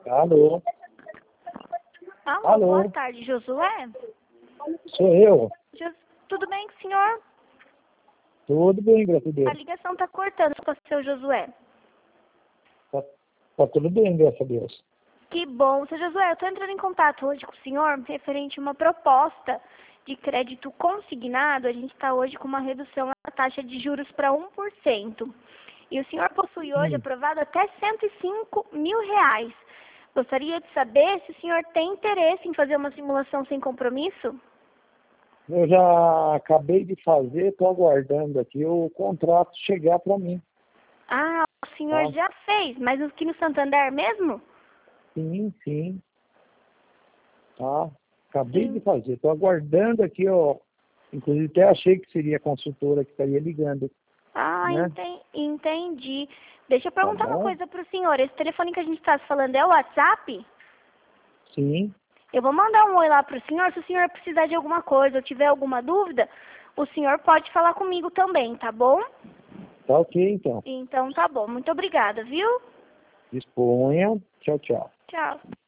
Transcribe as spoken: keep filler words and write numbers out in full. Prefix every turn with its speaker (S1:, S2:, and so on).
S1: Alô?
S2: Alô,
S1: Alô?
S2: boa tarde, Josué.
S1: Sou eu.
S2: Jo- Tudo bem com o senhor?
S1: Tudo bem, graças a
S2: A
S1: Deus.
S2: ligação tá cortando com o seu Josué.
S1: Tá, tá tudo bem, graças a Deus.
S2: Que bom. Seu Josué, eu tô entrando em contato hoje com o senhor referente a uma proposta de crédito consignado. A gente está hoje com uma redução na taxa de juros para um por cento. E o senhor possui hoje
S1: Hum.
S2: aprovado até cento e cinco mil reais. Gostaria de saber se o senhor tem interesse em fazer uma simulação sem compromisso?
S1: Eu já acabei de fazer, estou aguardando aqui o contrato chegar para mim.
S2: Ah, o senhor
S1: Tá?
S2: já fez, mas aqui no Santander mesmo?
S1: Sim, sim. Tá? Acabei
S2: Sim.
S1: de fazer, estou aguardando aqui, ó. Inclusive até achei que seria a consultora que estaria ligando,
S2: Ah,
S1: né?
S2: enten- entendi. Deixa eu
S1: Tá
S2: perguntar uma
S1: bom?
S2: coisa para o senhor. Esse telefone que a gente está falando é o WhatsApp?
S1: Sim.
S2: Eu vou mandar um oi lá para o senhor. Se o senhor precisar de alguma coisa ou tiver alguma dúvida, o senhor pode falar comigo também, tá bom?
S1: Tá ok, então.
S2: Então tá bom. Muito obrigada, viu?
S1: Disponha. Tchau, tchau.
S2: Tchau.